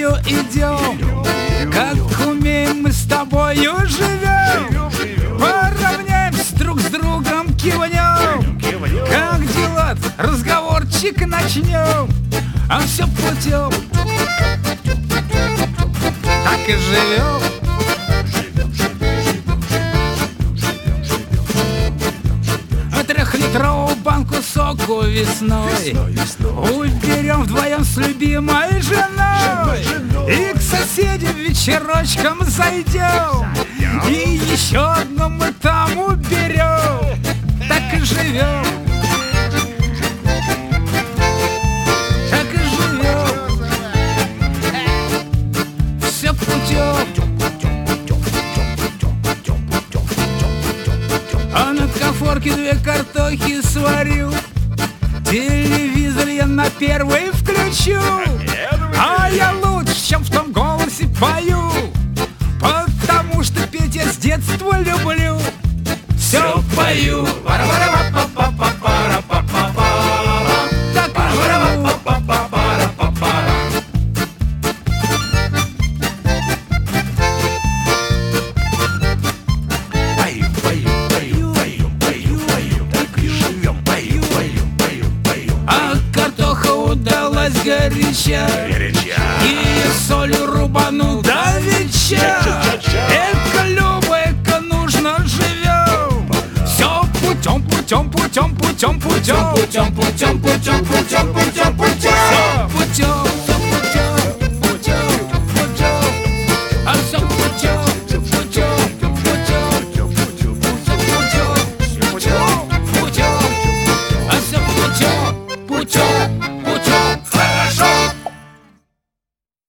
тобою идем, как умеем мы с тобою живем. Поравняемся друг с другом, кивнем, как дела, разговорчик начнем. А все путем, так и живем. Трехлитровую банку соку весной уберем вдвоем с любимой женой. И к соседям вечерочком зайдем, и еще одну мы там уберем. Так и живем, так и живем. Все путем. А на конфорке 2 картохи сварю, телевизор я на первый включу. А я лучше, чем в том голосе пою, потому что петь я с детства люблю. Все пою, так и живу. Горяча, и солью рубану давеча. Эко, Люба, эко, нужно живем. Все путем, путем, путем, путем, путем, путем, путем, путем, путем, путем, путем, путем, путем.